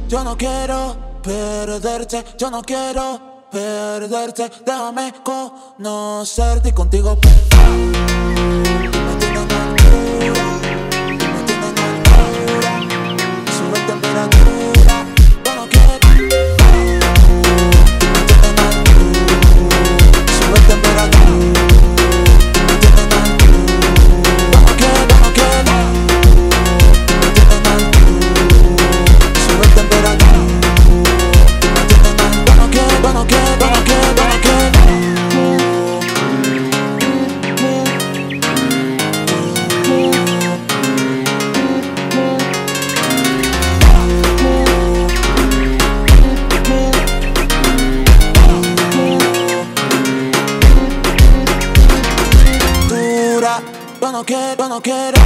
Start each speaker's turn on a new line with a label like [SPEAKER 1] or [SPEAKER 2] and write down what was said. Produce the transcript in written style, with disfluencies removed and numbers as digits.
[SPEAKER 1] Yo no quiero perderte, yo no quiero perderte. Déjame conocerte y contigo me tienen altura, me tienen altura. Sube temperatura, yo no quiero. Me tienen altura, sube temperatura. Me tienen altura, yo no quiero, yo no quiero. Me tienen altura, sube temperatura. Me tienen altura, yo no quiero, yo no quiero, yo no quiero, yo no quiero. Yo no quiero, yo no quiero.